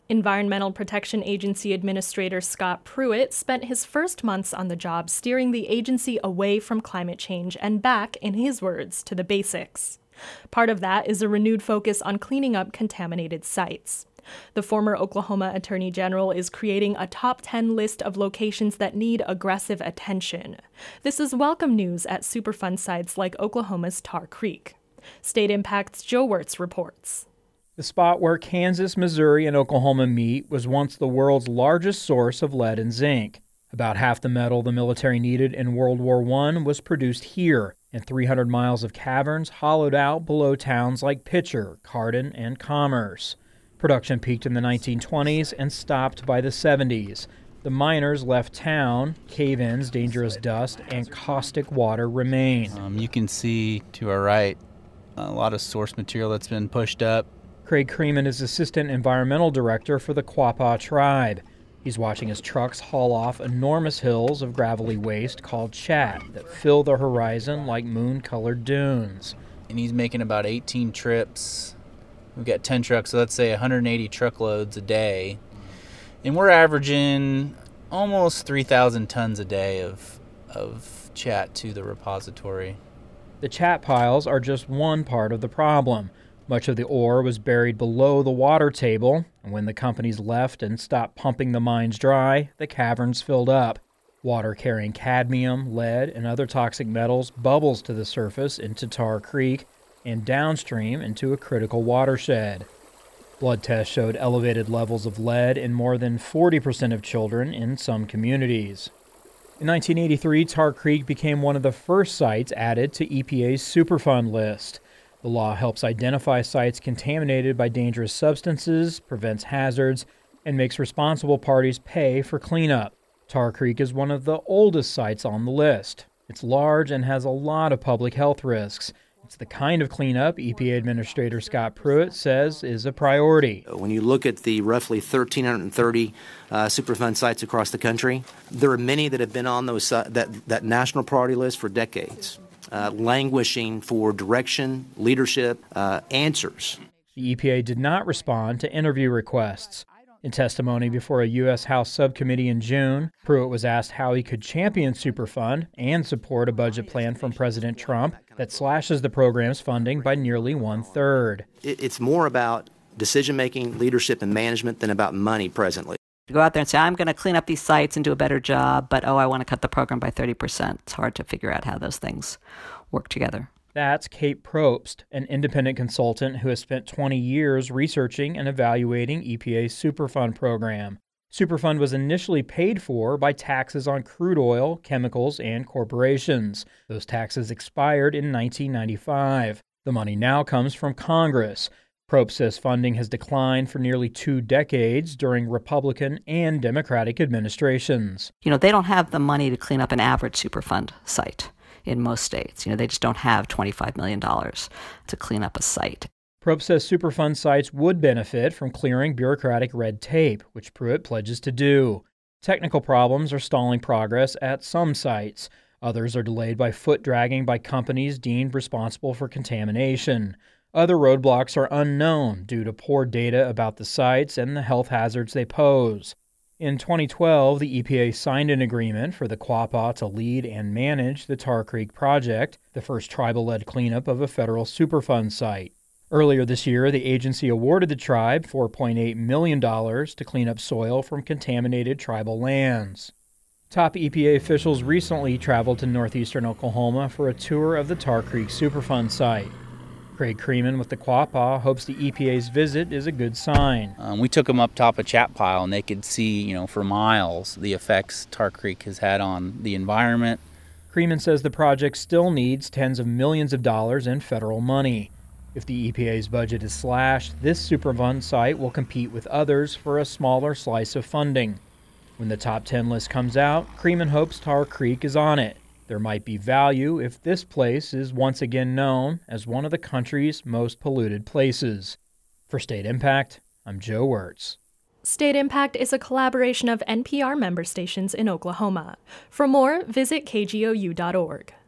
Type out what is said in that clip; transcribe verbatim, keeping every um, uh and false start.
Environmental Protection Agency Administrator Scott Pruitt spent his first months on the job steering the agency away from climate change and back, in his words, to the basics. Part of that is a renewed focus on cleaning up contaminated sites. The former Oklahoma Attorney General is creating a top ten list of locations that need aggressive attention. This is welcome news at Superfund sites like Oklahoma's Tar Creek. State Impact's Joe Wirtz reports. The spot where Kansas, Missouri, and Oklahoma meet was once the world's largest source of lead and zinc. About half the metal the military needed in World War One was produced here, in three hundred miles of caverns hollowed out below towns like Pitcher, Cardin, and Commerce. Production peaked in the nineteen twenties and stopped by the seventies. The miners left town, cave-ins, dangerous dust, and caustic water remain. Um, you can see to our right a lot of source material that's been pushed up. Craig Creeman is Assistant Environmental Director for the Quapaw Tribe. He's watching his trucks haul off enormous hills of gravelly waste called chat that fill the horizon like moon-colored dunes. And he's making about eighteen trips. We've got ten trucks, so let's say one hundred eighty truckloads a day. And we're averaging almost three thousand tons a day of, of chat to the repository. The chat piles are just one part of the problem. Much of the ore was buried below the water table, and when the companies left and stopped pumping the mines dry, the caverns filled up. Water carrying cadmium, lead, and other toxic metals bubbles to the surface into Tar Creek and downstream into a critical watershed. Blood tests showed elevated levels of lead in more than forty percent of children in some communities. In nineteen eighty-three, Tar Creek became one of the first sites added to E P A's Superfund list. The law helps identify sites contaminated by dangerous substances, prevents hazards, and makes responsible parties pay for cleanup. Tar Creek is one of the oldest sites on the list. It's large and has a lot of public health risks. It's the kind of cleanup E P A Administrator Scott Pruitt says is a priority. When you look at the roughly one thousand three hundred thirty uh, Superfund sites across the country, there are many that have been on those uh, that, that national priority list for decades. Uh, languishing for direction, leadership, uh, answers. The E P A did not respond to interview requests. In testimony before a U S House subcommittee in June, Pruitt was asked how he could champion Superfund and support a budget plan from President Trump that slashes the program's funding by nearly one-third. It, it's more about decision-making, leadership, and management than about money presently. To go out there and say, I'm going to clean up these sites and do a better job, but oh, I want to cut the program by thirty percent. It's hard to figure out how those things work together. That's Kate Probst, an independent consultant who has spent twenty years researching and evaluating E P A's Superfund program. Superfund was initially paid for by taxes on crude oil, chemicals, and corporations. Those taxes expired in nineteen ninety-five. The money now comes from Congress. Probst says funding has declined for nearly two decades during Republican and Democratic administrations. You know, they don't have the money to clean up an average Superfund site in most states. You know, they just don't have twenty-five million dollars to clean up a site. Probst says Superfund sites would benefit from clearing bureaucratic red tape, which Pruitt pledges to do. Technical problems are stalling progress at some sites. Others are delayed by foot dragging by companies deemed responsible for contamination. Other roadblocks are unknown due to poor data about the sites and the health hazards they pose. In twenty twelve, the E P A signed an agreement for the Quapaw to lead and manage the Tar Creek project, the first tribal-led cleanup of a federal Superfund site. Earlier this year, the agency awarded the tribe four point eight million dollars to clean up soil from contaminated tribal lands. Top E P A officials recently traveled to northeastern Oklahoma for a tour of the Tar Creek Superfund site. Craig Creeman with the Quapaw hopes the E P A's visit is a good sign. Um, we took them up top of Chat Pile, and they could see, you know, for miles the effects Tar Creek has had on the environment. Creeman says the project still needs tens of millions of dollars in federal money. If the E P A's budget is slashed, this Superfund site will compete with others for a smaller slice of funding. When the top ten list comes out, Creeman hopes Tar Creek is on it. There might be value if this place is once again known as one of the country's most polluted places. For State Impact, I'm Joe Wirtz. State Impact is a collaboration of N P R member stations in Oklahoma. For more, visit K G O U dot org.